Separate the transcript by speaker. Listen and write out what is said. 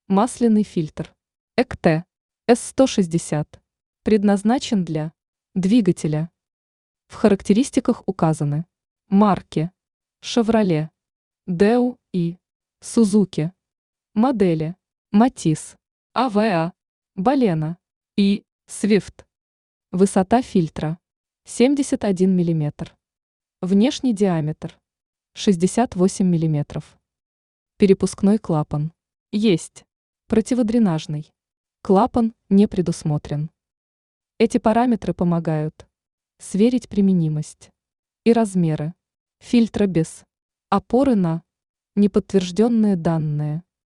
Speaker 1: Масляный фильтр. ЭКТ С160 предназначен для двигателя. В характеристиках указаны марки Chevrolet, Deo и Suzuki, модели Matiz, AVA, Baleno и Swift. Высота фильтра 71 мм. Внешний диаметр 68 мм. Перепускной клапан есть. Противодренажный клапан не предусмотрен. Эти параметры помогают сверить применимость и размеры фильтра без опоры на неподтвержденные данные.